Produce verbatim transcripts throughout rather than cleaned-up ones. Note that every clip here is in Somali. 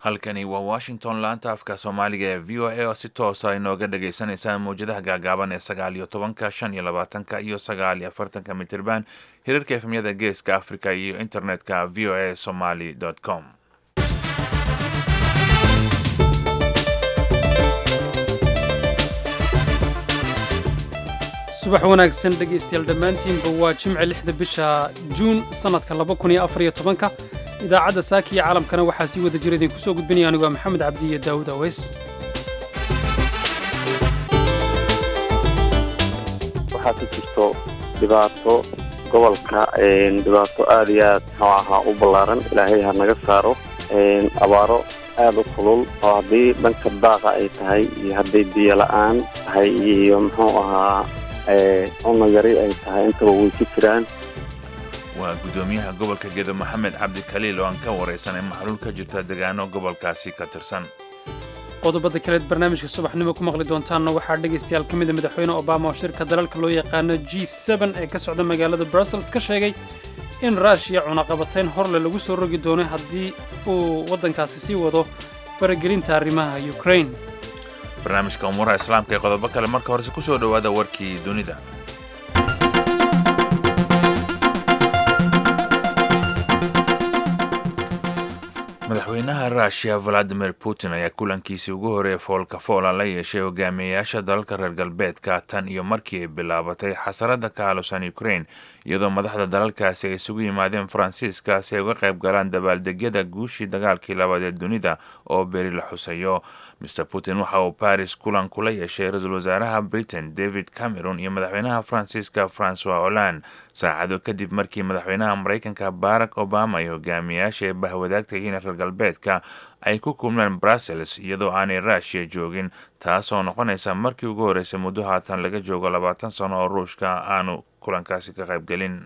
halkani waa Washington laanta afka Soomaaliga ee V O A oo si toos ah inooga dhageysanaysaan mowjadaha gaagaaban ee sagaal iyo tobanka, shan iyo labaatanka iyo sagaal iyo afartanka mitirban hirarka efemyada geeska Afrika iyo internetka v o a somali dot com. subax wanaagsan dhegeystayaal dhammaantiinba waa jimce lixda bisha juun sanadka laba kun iyo afar iyo tobanka idaacadda saaki iyo caalamkana waxaa sii wada jira idinku soo gudbinaya anigu waa maxamed cabdi iyo daawud aweys. waxaa ka jirto dhibaato gobolka dhibaato aad iyo aad muxuu ahaa u ballaaran ilaahay ha naga saaro abaaro aad u kulul oo haddii dhanka daaqa ay tahay iyo hadday biyo la'aan tahay iyo muxuu ahaa cunno yari ay tahay intaba way ku jiraan. waa gudoomiyaha gobolka Gedo Maxamed Cabdi Kaliil oo aan ka wareysanay macluul ka jirta deegaano gobolkaasi ka tirsan. qodobada kale ee barnaamijka subaxnimo ku maqli doontaanna waxaa dhegeystayaal ka mid ah madaxweyne Obama oo shirka dalalka loo yaqaano G seven ee ka socda magaalada Brussels ka sheegay in Russia cunaqabatayn horle lagu soo rogi doono haddii uu waddankaasi sii wado faragelinta arrimaha Ukraine. barnaamijka umuuraha islaamka ee qodobo kale marka hore ku soo dhawaada warkii dunida. madaxweynaha Russia Vladimir Putin ayaa kulankiisii ugu horeeyay foolka foola la yeeshay hogaamiyayaasha dalalka reer galbeedka tan iyo markii ay bilaabatay xasarada ka halusan Ukraine iyadoo madaxda dalalkaasi ay isugu yimaadeen Faransiiska si ay uga qayb galaan dabaaldegyada guushii dagaalkii labaad ee dunida oo beri la xusayo. mister Putin waxa uu Paris kulan kula yeeshay ra-iisul wasaaraha Britain David Cameron iyo madaxweynaha Faransiiska François Hollande saacado kadib markii madaxweynaha Mareykanka Barack Obama iyo hogaamiyayaasha bahwadaagta yihiin reer galbeedka ay ku kulmeen Brussels iyadoo aanay Russia joogin, taasoo noqonaysa markii ugu horeysay muddo haatan laga joogo labaatan sano oo Ruushka aanu kulankaasi ka qayb gelin.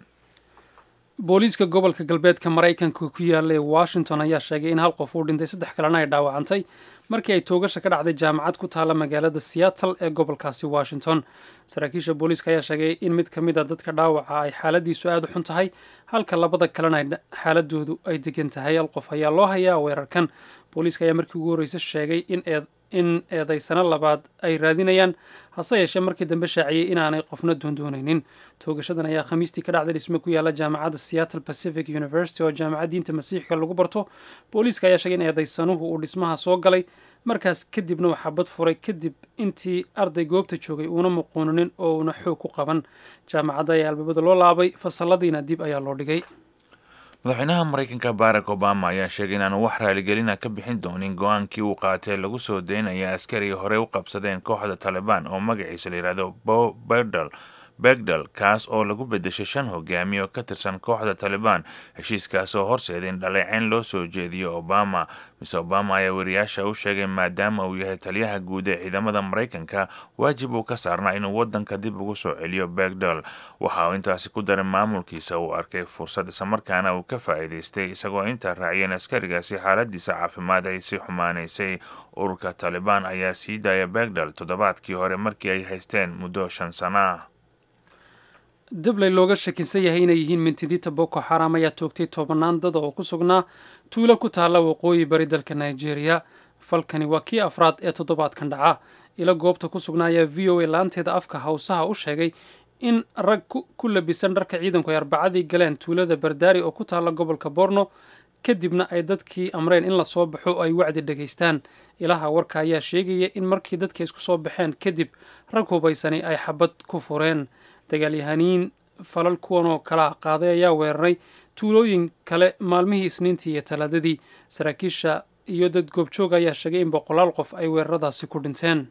booliiska gobolka galbeedka Mareykanka ku yaala Washington ayaa sheegay in hal qof uu dhintay saddex kalena ay dhaawacantay markii ay toogasha ka dhacday jaamacad ku taala magaalada Seattle ee gobolkaasi Washington. saraakiisha booliiska ayaa sheegay in mid ka mid ah dadka dhaawaca ay xaaladiisu aad u xun tahay halka labada kalena xaaladoodu ay degan tahay. hal qof ayaa loo hayaa weerarkan. booliiska ayaa markii ugu horreysay sheegay in eed in eedaysano labaad ay raadinayaan, hase yeeshee markii dambe shaaciyey inaanay qofna doondoonaynin. toogashadan ayaa khamiistii ka dhacday dhisme ku yaala jaamacadda Seattle Pacific University oo jaamacad diinta masiixiga lagu barto. booliiska ayaa sheegay in eedaysanuhu uu dhismaha soo galay markaas kadibna waxaa bad furay kadib intii arday goobta joogay uuna muquunanin oo uuna xoog ku qaban. jaamacadda ayaa albaabada loo laabay, fasaladiina dib ayaa loo dhigay. madaxweynaha Mareykanka Barack Obama ayaa sheegay inaanu wax raaligelina ka bixin doonin go-aankii uu qaatay lagu soo daynaya askariga hore u qabsadeen kooxda Taliban oo magaciisa la yidhaahdo Bo Begdal Begdal kaas oo lagu bedeshay shan hogaamiye oo ka tirsan kooxda Taliban. heshiiskaas oo horseeday in dhaleeceyn loo soo jeediyo Obama. mister Obama ayaa wariyaasha u sheegay maadaama uu yahay taliyaha guud ee ciidamada Mareykanka waajib uu ka saarnaa inuu waddanka dib ugu soo celiyo Begdal. waxa uu intaasi ku daray maamulkiisa uu arkay fursad islamarkaana uu ka faa'iidaystay isagoo intaa raaciyeen askarigaasi xaaladiisa caafimaad ay sii xumaanaysay. ururka Taliban ayaa sii daaya Begdal toddobaadkii hore markii ay haysteen muddo shan sano ah. dabley looga shakinsan yahay inay yihiin mintidiinta Boko Haram ayaa toogtay tobanaan dad oo ku sugnaa tuulo ku taala waqooyi bari dalka Nigeria. falkani waa kii afraad ee toddobaadkan dhaca. ila goobta ku sugnaa ayaa V O A laanteeda afka hawsaha u sheegay in rag ku labisan dharka ciidanku ay arbacadii galeen tuulada Bardari oo ku taala gobolka Borno kadibna ay dadkii amreen in la soo baxo ay wacdi dhageystaan. ilaha warka ayaa sheegaya in markii dadka isku soo baxeen kadib rag hubaysani ay xabad ku fureen. dagaalyahaniin falal kuwan oo kala qaaday ayaa weeraray tuulooyin kale maalmihii Isniintii iyo Talaadadii. saraakiisha iyo dad goobjoog ayaa sheegay in boqolaal qof ay weeraradaasi ku dhinteen.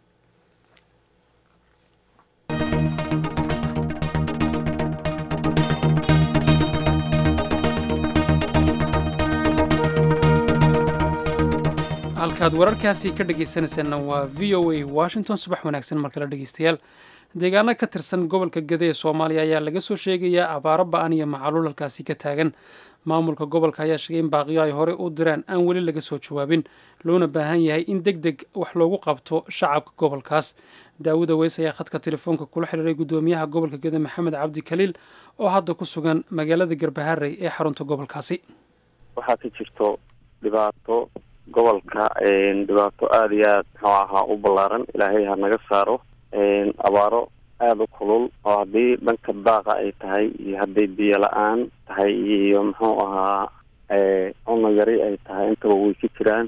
halkaad wararkaasi ka dhageysanaysaanna waa V O A Washington. subax wanaagsan markale dhegeystayaal. deegaano ka tirsan gobolka Gedo ee Soomaaliya ayaa laga soo sheegayaa abaaro ba'an iyo macaluul halkaasi ka taagan. maamulka gobolka ayaa sheegay in baaqiyo ay hore u direen aan weli laga soo jawaabin, loona baahan yahay in deg deg wax loogu qabto shacabka gobolkaas. daawud aweys ayaa khadka telefoonka kula xiriiray gudoomiyaha gobolka Gedo Maxamed Cabdi Kaliil oo hadda ku sugan magaalada Garbaharey ee xarunta gobolkaasi. waxaa ka jirto dhibaato gobolka dhibaato aada iyo aad muxuu ahaa u ballaaran ilaahay ha naga saaro abaaro aada u kulul oo haddii dhanka daaqa ay tahay iyo hadday biyo la-aan tahay iyo muxuu ahaa cuno yari ay tahay intaba way ka jiraan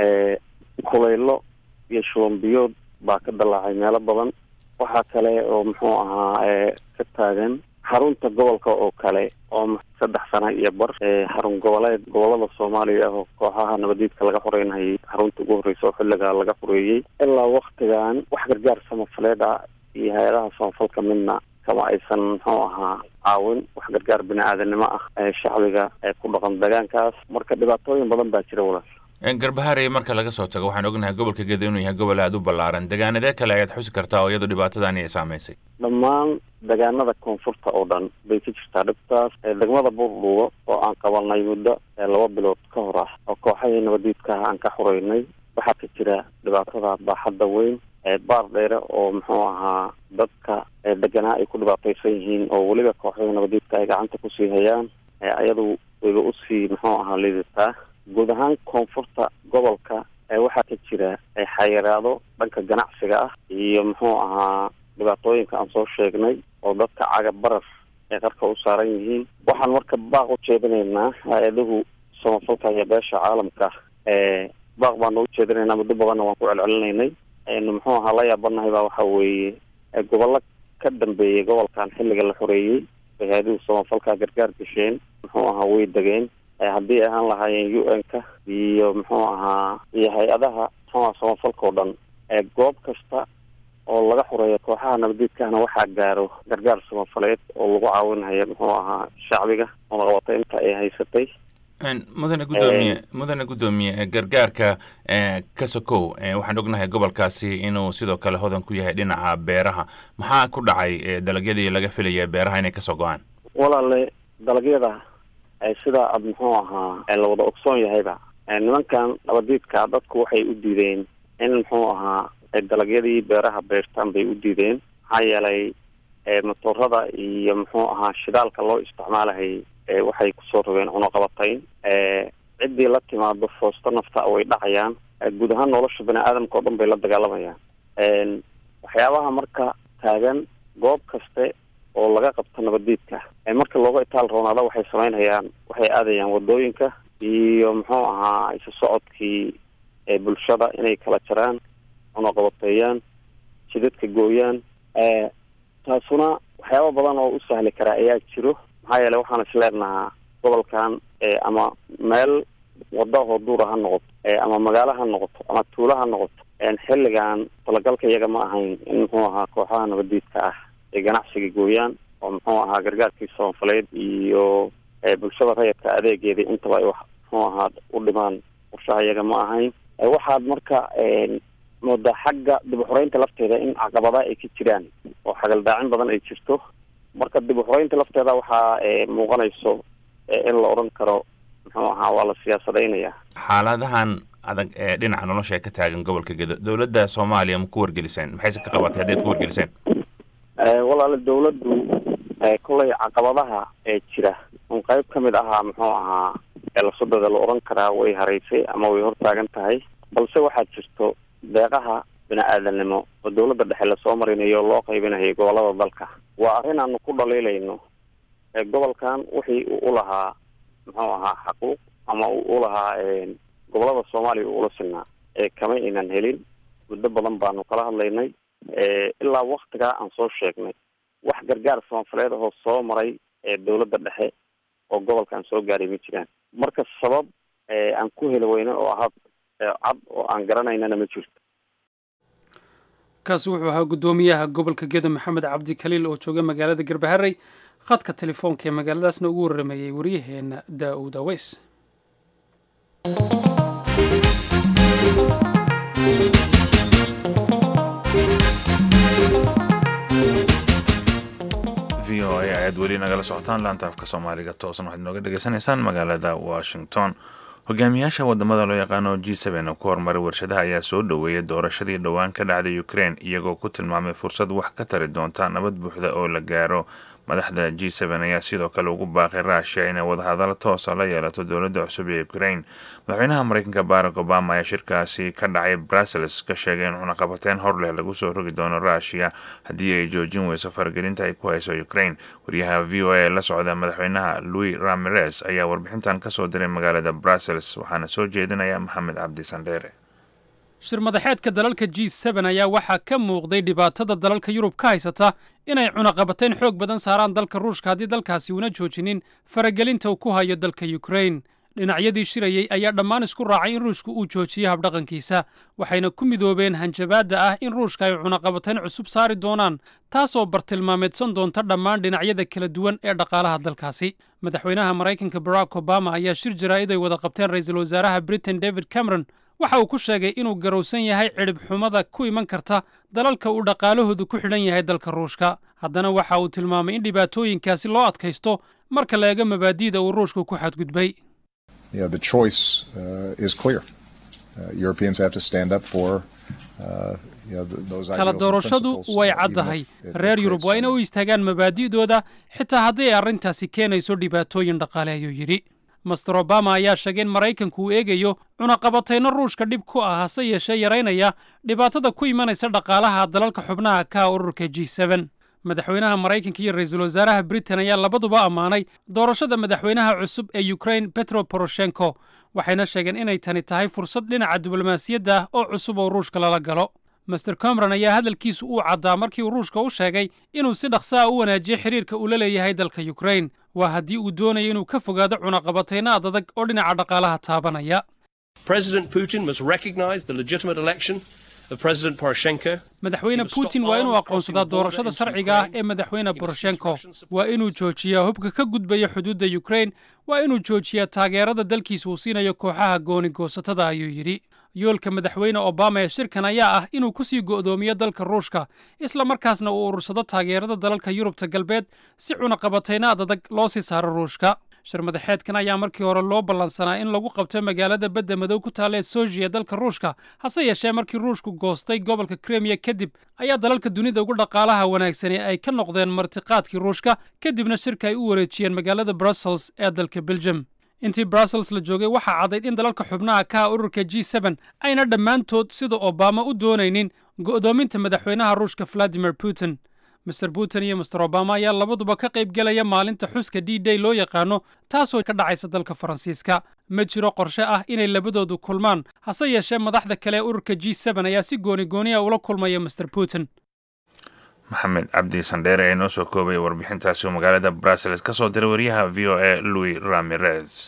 kulaylo iyo shuban biyood baa ka dalaacay meelo badan waxaa kale oo muxuu ahaa ka taagan xarunta gobolka oo kale oo saddex sano iyo bar xarun goboleed gobolada soomaaliya oo kooxaha nabadiidka laga xoreynayay xarunta ugu horreysa oo xilligaa laga xoreeyey ilaa waktigan wax gargaar samafaleed ah iyo hay-adaha samafalka midna kama aysan muxuu ahaa caawin wax gargaar bini-aadanimo ah ee shacbiga ee ku dhaqan deegaankaas marka dhibaatooyin badan baa jira walaal garbaharey marka laga soo tago waxaan ognahay gobolka Gedo inuu yahay gobol aad u ballaaran deegaanada kale ayaad xusi kartaa oo iyadu dhibaatadani ay saameysay dhammaan deegaanada koonfurta oo dhan bay ka jirtaa dhibtaas degmada Buurdhuubo oo aan qabanay muddo laba bilood ka hor ah oo kooxaha nabadiidka aan ka xoreynay waxaa ka jira dhibaatada baaxadda weyn ee baar dheere oo muxuu ahaa dadka deegaanada ay ku dhibaataysan yihiin oo waliba kooxaha nabadiidka ay gacanta ku sii hayaan ayadu wayba u sii muxuu ahaa liidataa guud ahaan koonfurta gobolka waxaa ka jira xayiraado dhanka ganacsiga ah iyo muxuu ahaa dhibaatooyinka aan soo sheegnay oo dadka cagab barar ay qarka u saaran yihiin waxaan marka baaq u jeedinaynaa hay-adahu samafalka iyo beesha caalamka baaq baan u jeedinaynaa muddo badanna waan ku celcelinaynay muxuu ahaa la yaabanahay baa waxa weeye gobollo ka dambeeyay gobolkan xilliga la xoreeyey bay hay-adahu samafalka gargaar gasheen muxuu ahaa way degeen haddii ay ahaan lahaayeen u n-ka iyo muxuu ahaa iyo hay-adaha muxuu aha samafalka oo dhan goob kasta oo laga xoreeyo kooxaha nabadiidkahna waxaa gaaro gargaar samafaleed oo lagu caawinhayo muxuu ahaa shacbiga oo laqabatay inta ay haysatay mudane gudoomiye mudane gudoomiye gargaarka ka sokow waxaan ognahay gobolkaasi inuu sidoo kale hodan ku yahay dhinaca beeraha maxaa ku dhacay dalagyadii laga filaya beeraha inay kasoo go-aan walaale dalagyada sida ad muxuu ahaa la wada ogsoon yahayba nimankan nabadiidka dadku waxay u diideen in muxuu ahaa dalagyadii beeraha beertaan bay u diideen maxaa yeelay motorada iyo muxuu ahaa shidaalka loo isticmaalahay waxay kusoo rogeen cunaqabatayn ciddii la timaado foosto nafta way dhacayaan guud ahaan nolosha bani-aadamka oo dhan bay la dagaalamayaan waxyaabaha marka taagan goob kaste oo laga qabto nabadiidka marka looga itaal roonaada waxay samaynayaan waxay aadayaan wadooyinka iyo muxuu ahaa isu socodkii bulshada inay kala jaraan cunaqabateeyaan jidadka gooyaan taasuna waxyaaba badan oo u sahli karaa ayaa jiro maxaa yeele waxaan isleenahaa gobolkan ama meel wadahoo duura ha noqoto ama magaalo ha noqoto ama tuulo ha noqoto xilligan talagalka iyaga ma ahayn in muxuu ahaa kooxaha nabadiidka ah ay ganacsiga gooyaan oo muxuu ahaa gargaarkii samafaleed iyo bulshada rayidka adeegeedii intaba ay wax muxuu ahaa u dhimaan qorshaha iyaga ma ahayn waxaad marka moodaa xagga dib u xoreynta lafteeda in caqabada ay ka jiraan oo xagaldaacin badan ay jirto marka dib u xoreynta lafteeda waxaa muuqanayso in la odhan karo muxuu ahaa waa la siyaasadaynayaa xaaladahan adag ee dhinaca nolosha ka taagan gobolka Gedo dowladda Soomaaliya ma ku wargeliseen maxayse ka qabatay haddaad ku wargeliseen walaal dawladdu kulay caqabadaha ee jira un qayb ka mid ahaa muxuu ahaa eelasoddada la oran karaa way haraysay ama way hortaagan tahay balse waxaa jirto deeqaha bini-aadanimo oo dawladda dhexe lasoo marinayo loo qaybinayo gobolada dalka waa arrin aanu ku dhaliilayno gobolkan wixii uu u lahaa muxuu ahaa xaquuq ama uu u lahaa gobolada Soomaaliya uu ula sinaa kama inaan helin muddo badan baanu kala hadlaynay ilaa waktigaa aan soo sheegnay wax gargaar samafaleed oo soo maray ee dawladda dhexe oo gobolkan soo gaaray ma jiraan marka sabab aan ku heli weyno oo ahaa cad oo aan garanaynana ma jirto kaasi wuxuu ahaa gudoomiyaha gobolka Gedo Maxamed Cabdi Kaliil oo jooga magaalada Garbaharey khadka telefoonka ee magaaladaasna ugu waramayay wariyaheena Daawud Aweys v o a ayaad weli nagala socotaan laanta afka soomaaliga toosan waxaad nooga dhegaysanaysaan magaalada Washington hogaamiyaasha wadamada loo yaqaano G seven oo ku hormaray warshadaha ayaa soo dhoweeyay doorashadii dhowaan ka dhacday Ukraine iyagoo ku tilmaamay fursad wax ka tari doonta nabad buuxda oo la gaaro madaxda g seven ayaa sidoo kale ugu baaqay ruushia inay wadahadalo toosa la yeelato dowladda cusub ee ukraine. madaxweynaha maraykanka barack obama ayaa shirkaasi ka dhacay brussels ka sheegay in cunaqabateyn hor leh lagu soo rogi doono ruushia haddii ay joojin weyso faragelinta ay ku hayso ukraine. wariyaha v o a ee la socda madaxweynaha louis ramirez ayaa warbixintan kasoo diray magaalada brussels, waxaana soo jeedinaya maxamed cabdi sandheere. shir madaxeedka dalalka g seven ayaa waxaa ka muuqday dhibaatada dalalka yurub ka haysata inay cunaqabateyn xoog badan saaraan dalka ruushka haddii dalkaasi una joojinin faragelinta uu ku hayo dalka ukraine. dhinacyadii shirayey ayaa dhammaan isku raacay in ruushku uu joojiyo habdhaqankiisa, waxayna ku midoobeen hanjabaadda ah in ruushka ay cunaqabateyn cusub saari doonaan, taasoo bartilmaameedsan doonta dhammaan dhinacyada kala duwan ee dhaqaalaha dalkaasi. madaxweynaha maraykanka barack obama ayaa shir jaraa'id ay wada qabteen ra'iisul wasaaraha britain david cameron waxa uu ku sheegay inuu garowsan yahay cidhib xumada ku iman karta dalalka uu dhaqaalahoodu ku xidhan yahay dalka ruushka. haddana waxa uu tilmaamay in dhibaatooyinkaasi loo adkaysto marka la eego mabaadi'da uu ruushku ku xadgudbay. Yeah, the choice uh, is clear. Uh, Europeans have to stand up for uh, you know, those kala doorashadu way caddahay. reer yurub waa inay u istaagaan mabaadi'dooda xitaa haddii ay arrintaasi keenayso dhibaatooyin dhaqaale, ayuu yidhi. master obama ayaa sheegay in maraykanku uu eegayo cunaqabatayno ruushka dhib ku ah, hase yeeshee yaraynaya dhibaatada ku imanaysa dhaqaalaha dalalka xubnaha ka ururka g seven. madaxweynaha maraykanka iyo ra'iisul wasaaraha britain ayaa labaduba ammaanay doorashada madaxweynaha cusub ee ukraine petro poroshenko, waxayna sheegeen inay tani tahay fursad dhinaca diblomaasiyadda ah oo cusub oo ruushka lala galo. master cameron ayaa hadalkiisu uu caddaa markii uu ruushka u sheegay inuu si dhaqsa ah u wanaajiyo xiriirka uu la leeyahay dalka ukraine, waa haddii uu doonayo inuu ka fogaado cunaqabatayno adadag oo dhinaca dhaqaalaha taabanaya. President Putin must recognize the legitimate election of President Poroshenko. madaxweyne putin waa inuu aqoonsadaa doorashada sharciga ah ee madaxweyne poroshenko, waa inuu joojiyaa hubka ka gudbaya xuduudda ukraine, waa inuu joojiyaa taageerada dalkiisa uu siinayo kooxaha gooni goosatada, ayuu yidhi. yoolka madaxweyne obama ee shirkan ayaa ah inuu ku sii go'doomiyo dalka ruushka, isla markaasna uu urursado taageerada dalalka yurubta galbeed si cunaqabatayno adadag loo sii saaro ruushka. shir madaxeedkan ayaa markii hore loo ballansanaa in lagu qabto magaalada badda madow ku taalla ee soji ee dalka ruushka, hase yeeshee markii ruushku goostay gobolka kremiya kadib ayaa dalalka dunida ugu dhaqaalaha wanaagsani ay ka noqdeen martiqaadkii ruushka, kadibna shirka ay u wareejiyeen magaalada brussels ee dalka belgium. intii brussels la joogay waxaa caddayd in dalalka xubnaha ka ururka g seven ayna dhammaantood sida obama u doonaynin go'doominta madaxweynaha ruushka valadimir putin. master putin iyo master obama ayaa labaduba ka qayb gelaya maalinta xuska d day loo yaqaano, taasoo ka dhacaysa dalka faransiiska. ma jiro qorshe ah inay labadoodu kulmaan, hase yeeshee madaxda kale ee ururka g seven ayaa si gooni gooniya ula kulmaya master putin. maxamed cabdi sandheere ee noo soo koobay warbixintaasi oo magaalada brussels ka soo diray wariyaha v o a louis ramirez.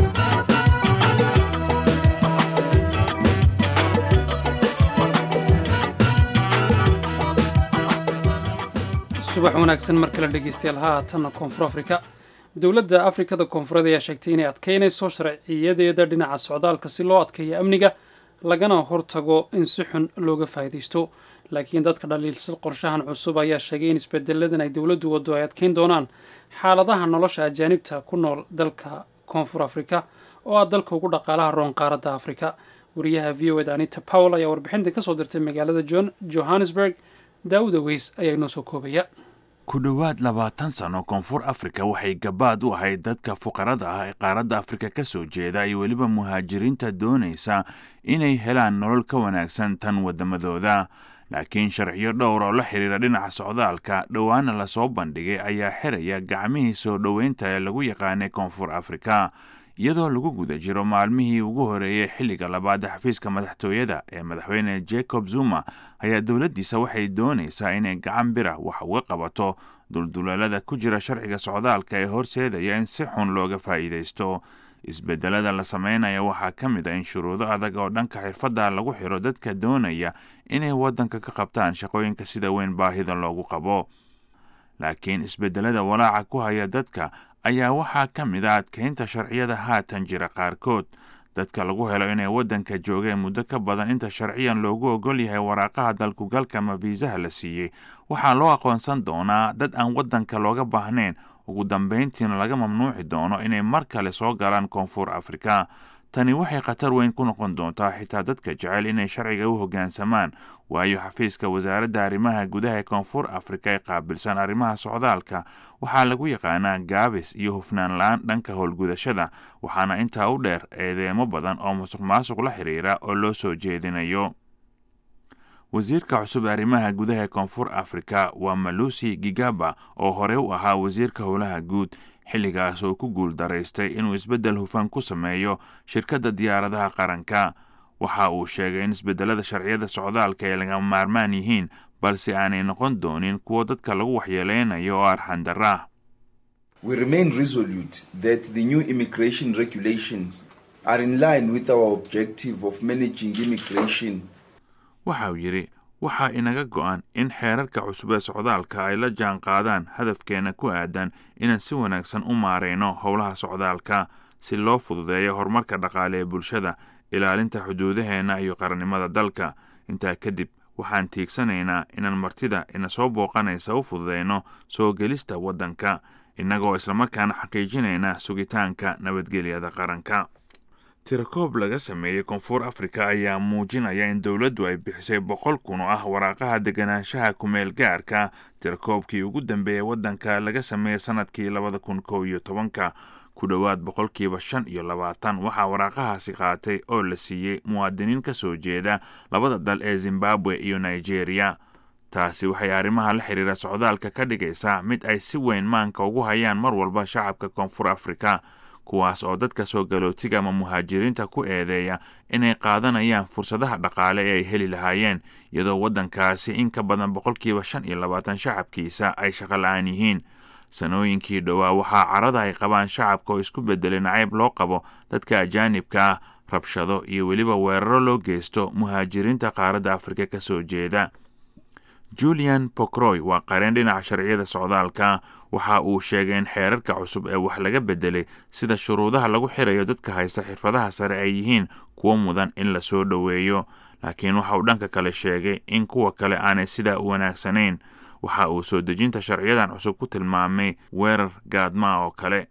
subax wanaagsan mar kale dhegeystayaal. haatanna koonfur afrika. dowladda afrikada koonfureed ayaa sheegtay inay adkaynayso sharciyadeeda dhinaca socdaalka si loo adkeeyo amniga lagana hortago in si xun looga faa'iidaysto. laakiin dadka dhaliilsan qorshahan cusub ayaa sheegay in isbedeladan ay dowladdu waddo ay adkayn doonaan xaaladaha nolosha ajaanibta ku nool dalka koonfur afrika oo ah dalka ugu dhaqaalaha roon qaaradda afrika. wariyaha v o eda anita powell ayaa warbixinta ka soo dirtay magaalada johannesburg. daawud aweys ayaa inoo soo koobaya. ku dhowaad labaatan sano koonfur afrika waxay gabaad u ahayd dadka fuqarada ah ee qaaradda afrika ka soo jeeda iyo weliba muhaajiriinta doonaysa inay helaan nolol ka wanaagsan tan waddamadooda. laakiin sharciyo dhowr oo la xidhiira dhinaca socdaalka dhowaana lasoo bandhigay ayaa xiraya gacmihii soo dhoweynta ee lagu yaqaanay koonfur afrika, iyadoo lagu guda jiro maalmihii ugu horeeyey xilliga labaad xafiiska madaxtooyada ee madaxweyne jacob zuma ayaa dowladdiisa waxay doonaysaa inay gacan bira wax uga qabato dulduleelada ku jira sharciga socdaalka ee horseedaya in si xun looga faa'iidaysto. isbedelada la sameynaya waxaa ka mid a in shuruudo adag oo dhanka xirfadda lagu xiro dadka doonaya inay waddanka ka qabtaan shaqooyinka sida weyn baahida loogu qabo. laakiin isbedelada walaaca ku haya dadka ayaa waxaa ka mid a adkaynta sharciyada haatan jira qaarkood. dadka lagu helo inay waddanka joogeen muddo ka badan inta sharciyan loogu ogol yahay waraaqaha dalkugalka ama fiisaha la siiyey waxaa loo aqoonsan doonaa dad aan waddanka looga baahnayn, ugu dambayntiina laga mamnuuci doono inay mar kale soo galaan koonfur afrika. tani waxay khatar weyn ku noqon doontaa xitaa dadka jecel inay sharciga u hoggaansamaan waayo xafiiska wasaaradda arrimaha gudaha ee koonfur afrika ee qaabilsan arrimaha socdaalka waxaa lagu yaqaanaa gaabis iyo hufnaan la-aan dhanka howlgudashada waxaana intaa u dheer eedeemo badan oo musuq maasuq la xiriira oo loo soo jeedinayo wasiirka cusub arrimaha gudaha ee koonfur afrika waa Malusi Gigaba oo hore u ahaa wasiirka howlaha guud xilligaas oo ku guul daraystay inuu isbeddel hufan ku sameeyo shirkadda diyaaradaha qaranka waxa uu sheegay in isbeddelada sharciyada socdaalka ay lagama maarmaan yihiin balse aanay noqon doonin kuwo dadka lagu waxyeeleynayo oo arxan darro ah. We remain resolute that the new immigration regulations are in line with our objective of managing immigration. waxa uu yidhi waxaa inaga go'an in xeerarka cusub ee socdaalka ay la jaan qaadaan hadafkeena ku aadan inaan si wanaagsan u maarayno howlaha socdaalka si loo fududeeyo horumarka dhaqaale ee bulshada ilaalinta xuduudaheena iyo qarannimada dalka intaa kadib waxaan tiigsanaynaa inaan martida ina soo booqanaysa u fududeyno soo gelista waddanka innagoo islamarkaana xaqiijinayna sugitaanka nabadgelyada qaranka. tirakoob laga sameeyey koonfur afrika ayaa muujinaya in dowladdu ay bixisay boqol kun oo ah waraaqaha deganaanshaha kumeel gaarka tirakoobkii ugu dambeeyey waddanka laga sameeyey sanadkii labada kun kow iyo tobanka ku dhowaad boqolkiiba shan iyo labaatan waxaa waraaqahaasi qaatay oo la siiyey muwaadiniin ka soo jeeda labada dal ee Zimbabwe iyo Nigeria. taasi waxay arrimaha la xiriira socdaalka ka dhigaysaa mid ay si weyn maanka ugu hayaan mar walba shacabka koonfur afrika kuwaas oo dadka soo galootiga ama muhaajiriinta ku eedeeya inay qaadanayaan fursadaha dhaqaale ee ay heli lahaayeen iyadoo waddankaasi in ka badan boqolkiiba shan iyo labaatan shacabkiisa ay shaqo la-aan yihiin. sanooyinkii dhowaa waxaa carada ay qabaan shacabka oo isku beddelay nacayb loo qabo dadka ajaanibka ah rabshado iyo weliba weeraro loo geysto muhaajiriinta qaaradda afrika ka soo jeeda. Julian Pokroy waa qareen dhinaca sharciyada socdaalka waxa uu sheegay in xeerarka cusub ee wax laga bedelay sida shuruudaha lagu xirayo dadka haysta xirfadaha sare ay yihiin kuwo mudan in la soo dhoweeyo laakiin waxa uu dhanka kale sheegay in kuwa kale aanay sidaa u wanaagsanayn. waxa uu soo dejinta sharciyadan cusub ku tilmaamay weerar gaadma oo kale.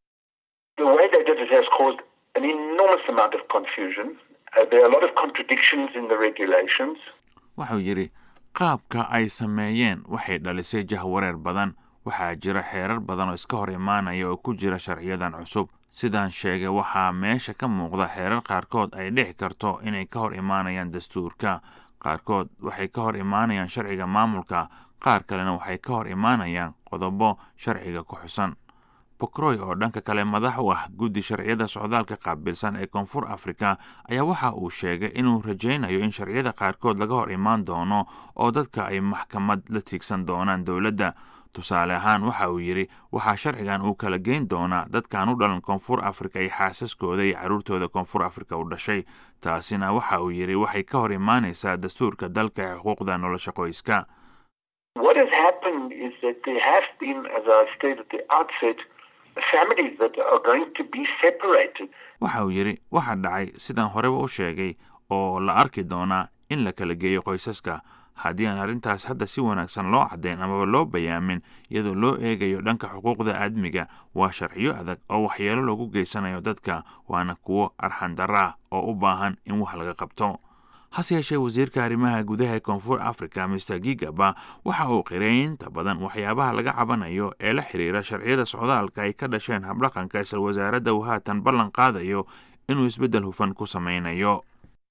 The way they did it has caused an enormous amount of confusion. Uh, there are a lot of contradictions in the regulations. Waxuu yiri qaabka ay sameeyeen waxay dhalisay jahwareer badan waxaa jira xeerar badan oo iska hor imaanaya oo ku jira sharciyadan cusub sidaan sheegay waxaa meesha ka muuqda xeerar qaarkood ay dhici karto inay ka hor imaanayaan dastuurka qaarkood waxay ka hor imaanayaan sharciga maamulka qaar kalena waxay ka hor imaanayaan qodobo sharciga ku xusan. Pokroy oo dhanka kale madax u ah guddi sharciyada socdaalka qaabilsan ee koonfur afrika ayaa waxa uu sheegay inuu rajaynayo in sharciyada qaarkood laga hor imaan doono oo dadka ay maxkamad la tiigsan doonaan dowladda. tusaale ahaan waxa uu yidhi waxaa sharcigan uu kala geyn doonaa dadkaan u dhalan koonfur afrika iyo xaasaskooda iyo carruurtooda koonfur afrika u dhashay taasina waxa uu yidhi waxay ka hor imaanaysaa dastuurka dalka ee xuquuqda nolosha qoyska. What has happened is that there have been, as I stated at the outset, families that are going to be separated. waxa uu yidhi waxa dhacay sidaan horeba u sheegay oo la arki doonaa in la kala geeyo qoysaska haddii aan arrintaas hadda si wanaagsan loo caddayn amaba loo bayaamin iyadoo loo eegayo dhanka xuquuqda aadmiga waa sharciyo adag oo waxyeelo loogu geysanayo dadka waana kuwo arxan darro ah oo u baahan in wax laga qabto. hase yeeshee wasiirka arrimaha gudaha ee koonfur afrika mister Gigaba waxa uu qiray inta badan waxyaabaha laga cabanayo ee la xiriira sharciyada socdaalka ay ka dhasheen habdhaqanka isla wasaaradda uu haatan ballan qaadayo inuu isbeddel hufan ku samaynayo.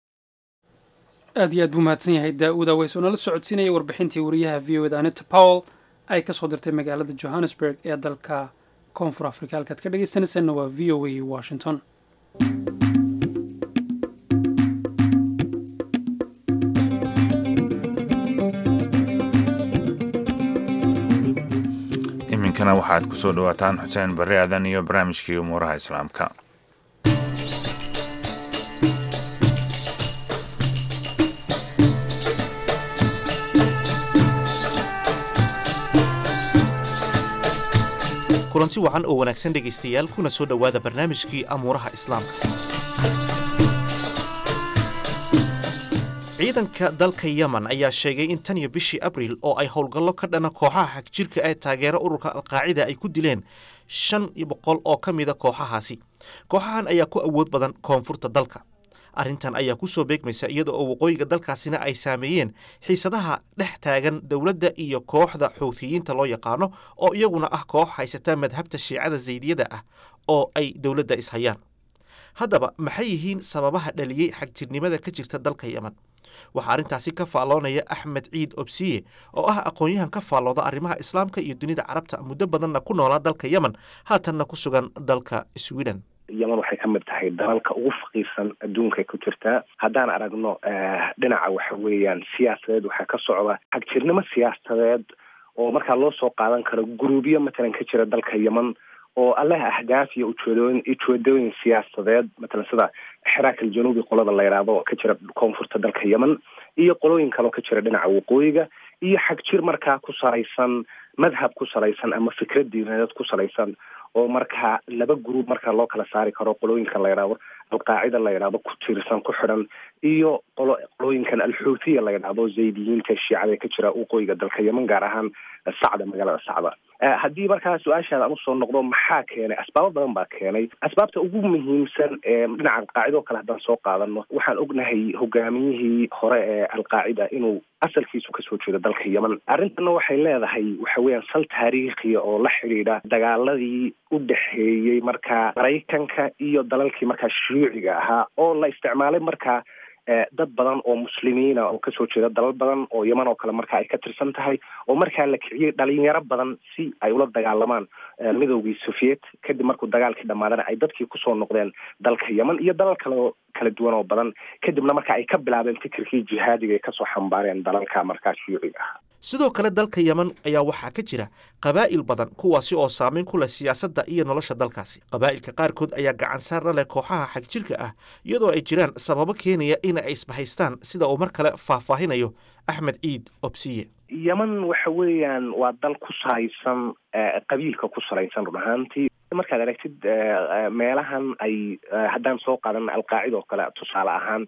aad iyo aad buu mahadsan yahay daa-uud aweys oo nala socodsiinaya warbixintii wariyaha v o eda Anita Powell ay ka soo dirtay magaalada Johannesburg ee dalka koonfur afrika halkaad ka dhegaysanaysaanna waa v o a Washington. iminkana waxaad ku soo dhawaataan xuseen barre aadan iyo barnaamijkii umuuraha islaamka. kulanti wacan oo wanaagsan dhegaystayaal kuna soo dhowaada barnaamijkii amuuraha islaamka. ciidanka dalka yemen ayaa sheegay in tan iyo bishii abriil oo ay howlgallo ka dhana kooxaha xagjirka ee taageera ururka alqaacida ay ku dileen shan boqol oo ka mida kooxahaasi kooxahan ayaa ku awood badan koonfurta dalka. arrintan ayaa ku soo beegmaysa iyada oo waqooyiga dalkaasina ay saameeyeen xiisadaha dhex taagan dowladda iyo kooxda xuuthiyiinta loo yaqaano oo iyaguna ah koox haysata madhabta shiicada zaydiyada ah oo ay dowladda ishayaan. haddaba maxay yihiin sababaha dhaliyey xagjirnimada ka jirta dalka yeman? waxaa arrintaasi ka faalloonaya axmed ciid obsiye oo ah aqoon-yahan ka faallooda arrimaha islaamka iyo dunida carabta muddo badanna ku noolaa dalka yeman haatanna ku sugan dalka sweden. yeman waxay ka mid tahay dalalka ugu faqiirsan adduunka ku jirtaa. haddaan aragno dhinaca waxa weeyaan siyaasadeed waxaa ka socda xagjirnimo siyaasadeed oo markaa loo soo qaadan karo guruubyo matalan ka jira dalka yeman oo alleh ahdaaf iyo ujeedooyin ujeedooyin siyaasadeed matalan sida xiraak aljanuubi qolada la yidhaahdo oo ka jira koonfurta dalka yeman iyo qolooyin kaloo ka jira dhinaca waqooyiga iyo xagjir markaa ku salaysan madhab ku salaysan ama fikrad diineed ku salaysan oo markaa laba gruub markaa loo kala saari karo qolooyinkan la yidhaahdo alqaacida la yidhaahdo ku tiirsan ku xidhan iyo qolo qolooyinkan alxuuthiya la yidhaahdo zaydiyiinta shiicada ka jira waqooyiga dalka yeman gaar ahaan sacda magaalada sacda. haddii markaa su-aashaada aan usoo noqdo maxaa keenay asbaabo badan baa keenay. asbaabta ugu muhiimsan ee dhinaca alqaacidoo kale haddaan soo qaadano waxaan ognahay hogaamiyihii hore ee alqaacida inuu asalkiisu kasoo jeedo dalka yeman. arrintana waxay leedahay waxa weeyaan sal taariikhiya oo la xidhiidha dagaaladii u dhexeeyey markaa maraykanka iyo dalalkii markaa shuuciga ahaa oo la isticmaalay markaa dad badan oo muslimiina oo kasoo jeeda dalal badan oo yeman oo kale markaa ay ka tirsan tahay oo markaa la kiciyey dhalinyaro badan si ay ula dagaalamaan midoogii soviet kadib markuu dagaalkii dhamaadana ay dadkii kusoo noqdeen dalka yeman iyo dalal kale kala duwan oo badan kadibna marka ay ka bilaabeen fikirkii jihaadiga ay kasoo xambaareen dalalka markaa shuuciga ah. sidoo kale dalka yeman ayaa waxaa ka jira qabaa'il badan kuwaasi oo saameyn ku leh siyaasadda iyo nolosha dalkaasi. qabaa'ilka qaarkood ayaa gacansaar la leh kooxaha xagjirka ah iyadoo ay jiraan sababo keenaya in ay isbahaystaan sida uu mar kale faahfaahinayo axmed ciid obsiye. yeman waxa weeyaan waa dal ku salaysan qabiilka ku salaysan run ahaantii. markaad aragtid meelahan ay haddaan soo qaadan alqaacida oo kale tusaale ahaan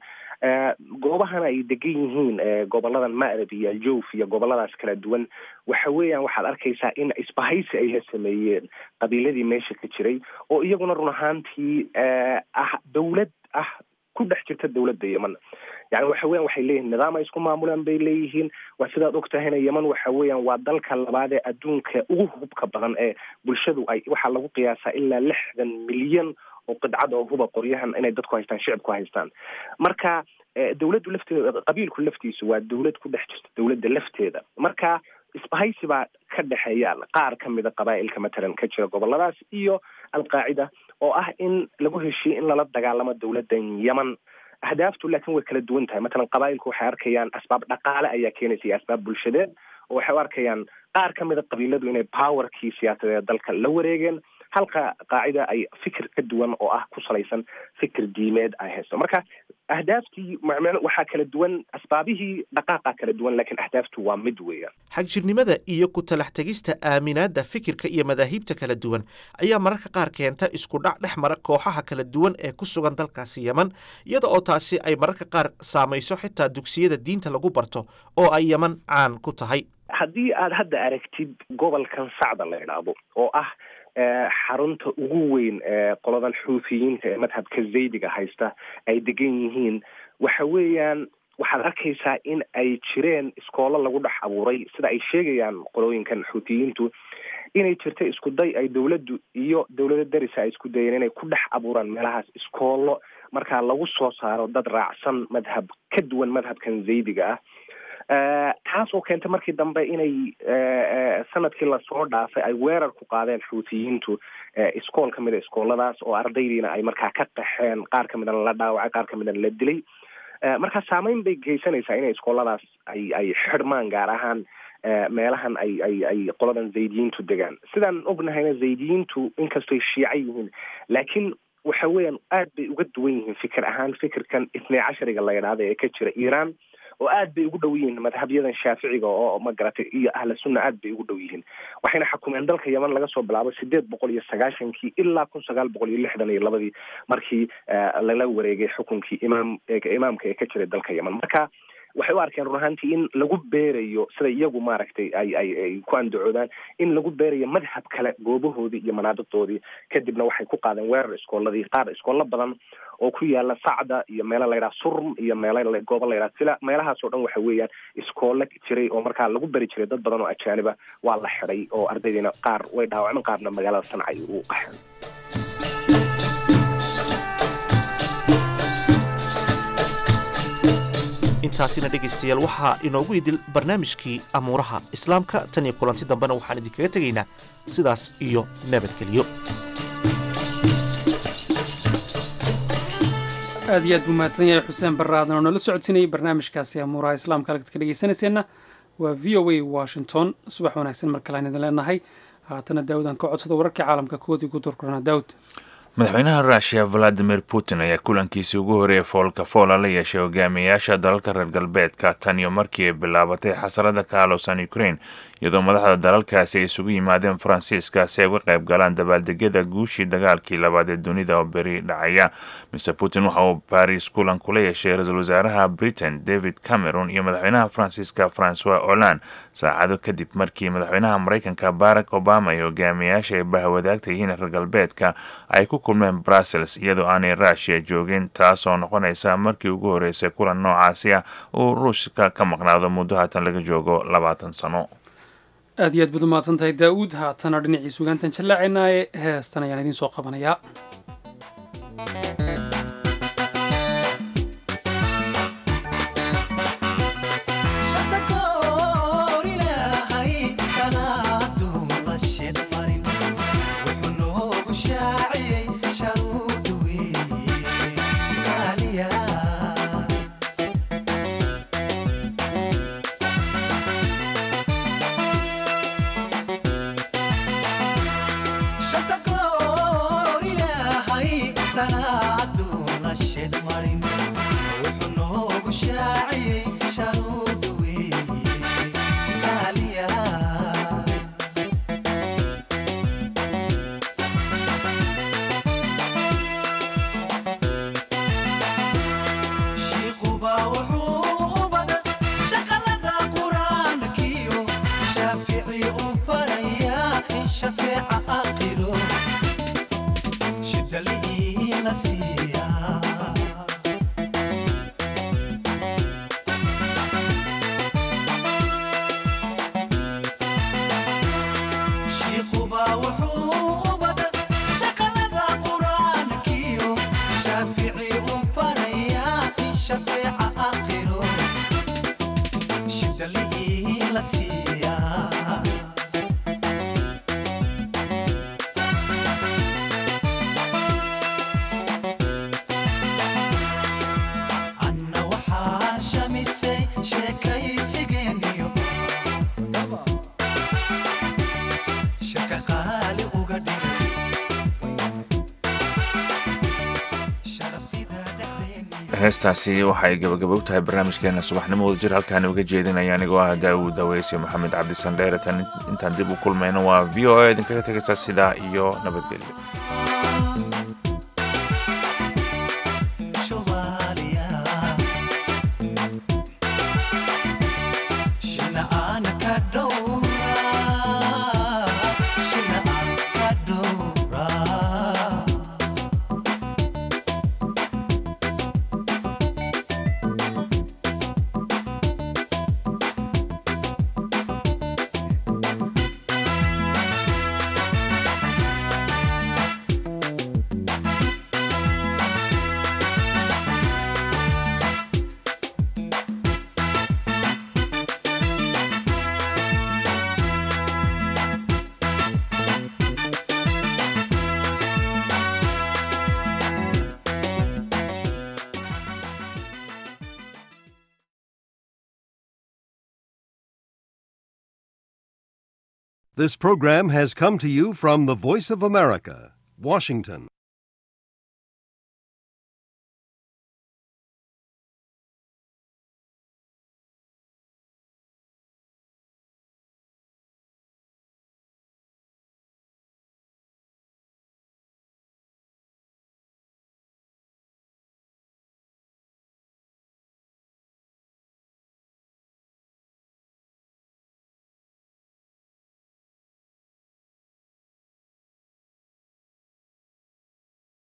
goobahan ay degan yihiin goboladan ma'rib iyo aljawf iyo goboladaas kala duwan waxa weeyaan waxaad arkaysaa in isbahaysi ay la sameeyeen qabiiladii meesha ka jiray oo iyaguna run ahaantii ah dawlad ah ku dhex jirta dawladda yeman. yani waxa weyan waxay leeyihiin nidaam ay isku maamulaan bay leeyihiin. waa sidaad og tahayna yeman waxa weeyaan waa dalka labaad ee adduunka ugu hubka badan ee bulshadu ay waxaa lagu qiyaasaa ilaa lixdan milyan oo qidcad oo huba qoryahan inay dadku haystaan shicibku haystaan. marka dawladdu lafteeda qabiilku laftiisu waa dawlad ku dhex jirta dawladda lafteeda. marka isbahaysi baa ka dhexeeya qaar ka mida qabaa'ilka matalan ka jira goboladaas iyo alqaacida oo ah in lagu heshiye in lala dagaalamo dawladdan yeman. ahdaaftu laakiin way kala duwan tahay. matalan qabaa'ilku waxay arkayaan asbaab dhaqaale ayaa keenaysa iyo asbaab bulshadeed oo waxay u arkayaan qaar ka mida qabiiladu inay powerkii siyaasadeed dalka la wareegeen halka qaacida ay fikir ka duwan oo ah ku salaysan fikir diimeed ay haysto. marka ahdaaftii waxaa kala duwan asbaabihii dhaqaaqa kala duwan laakiin ahdaaftu waa mid weeyaan. xagjirnimada iyo ku talax tegista aaminaadda fikirka iyo madaahibta kala duwan ayaa mararka qaar keenta isku dhac dhex mara kooxaha kala duwan ee ku sugan dalkaasi yeman iyada oo taasi ay mararka qaar saamayso xitaa dugsiyada diinta lagu barto oo ay yeman caan ku tahay. haddii aad hadda aragtid gobolkan sacda la idhaahdo oo ah xarunta ugu weyn ee qoladan xuuthiyiinta ee madhabka zaydiga haysta ay degan yihiin waxa weeyaan waxaad arkaysaa in ay jireen iskoolo lagu dhex abuuray sida ay sheegayaan qolooyinkan xuuthiyiintu inay jirta isku day ay dawladdu iyo dawlada darisa ay isku dayeen inay ku dhex abuuraan meelahaas iskoolo markaa lagu soo saaro dad raacsan madhab ka duwan madhabkan zaydiga ah. taas oo keentay markii dambe inay sanadkii lasoo dhaafay ay weerar ku qaadeen xuuthiyiintu iskool ka mida iskooladaas oo ardaydiina ay markaa ka qaxeen qaar ka midana la dhaawacay qaar ka midana la dilay. markaa saameyn bay geysanaysaa inay iskooladaas ay ay xidhmaan gaar ahaan meelahan ay ay ay qoladan zaydiyiintu degaan. sidaan ognahayna zaydiyiintu inkastoy shiica yihiin laakiin waxa weeyaan aad bay uga duwan yihiin fikir ahaan fikirkan ithnay cashariga la yidhaahda ee ka jira iiraan oo aad bay ugu dhow yihiin madhabyadan shaaficiga oo ma garatay iyo ahla sunna aad bay ugu dhow yihiin. waxayna xukumeen dalka yeman laga soo bilaabo sideed boqol iyo sagaashankii ilaa kun sagaal boqol iyo lixdan iyo labadii markii lala wareegay xukunkii imaam imaamka ee ka jiray dalka yeman. marka waxay u arkeen run ahaantii in lagu beerayo sida iyagu maaragtay ay ay ay ku andacoodaan in lagu beerayo madhab kale goobahoodii iyo manaadiqdoodii kadibna waxay ku qaadeen weerar iskooladii qaar iskoolo badan oo ku yaala sacda iyo meelo la yidhaha surm iyo meelo goobo la yidhaha sila meelahaas oo dhan waxa weeyaan iskoolo jiray oo markaa lagu beri jiray dad badan oo ajaaniba waa la xidhay oo ardaydiina qaar way dhaawacmeen qaarna magaalada sanca ay u qaxeen. intaasina dhegaystayaal waxaa inoogu idil barnaamijkii amuuraha islaamka tan iyo kulanti dambena waxaan idinkaga tegaynaa sidaas iyo nabadgelyo. aad iyo aad buu mahadsan yahay xuseen baraadan oo nala socodsiinayay barnaamijkaasi amuuraha islaamka halkaad ka dhegaysanayseena waa v o a washington. subax wanaagsan mar kale aan idin leenahay. haatana daawud aan ka codsado wararkii caalamka kuwadii ku durkurana daawud. madaxweynaha ruushia valadimir putin ayaa kulankiisii ugu horeeyay foolka foola la yeeshay hogaamiyayaasha dalalka reer galbeedka tan iyo markii ay bilaabatay xasarada ka alowsan ukraine iyadoo madaxda dalalkaasi ay isugu yimaadeen faransiiska si ay uga qayb galaan dabaaldegyada guushii dagaalkii labaad ee dunida oo beri dhacaya. mister putin waxa uu baris kulan kula yeeshay ra-iisul wasaaraha britain david cameron iyo madaxweynaha faransiiska francois hollande saacado kadib markii madaxweynaha maraykanka barack obama iyo hogaamiyayaasha ay bahwadaagta yihiin reer galbeedka ay ku kulmeen brussels iyadoo aanay ruushia joogin, taasoo noqonaysa markii ugu horeysay kulan noocaasi ah uu ruushka ka maqnaado muddo haatan laga joogo labaatan sano. aad iyo aad baad u mahadsan tahay daa'uud. haatana dhinacii sugaantan jallaacaynaaye heestan ayaan idiin soo qabanayaa. heestaasi waxay gabagabo tahay barnaamijkeena subaxnimo wada jir halkaan uga jeedinaya anigoo ah daawud aweys iyo maxamed cabdi sandheere tan intaan dib u kulmayno waa v o a idinkaga tegaysa sidaa iyo nabadgelyo. This program has come to you from the Voice of America, Washington.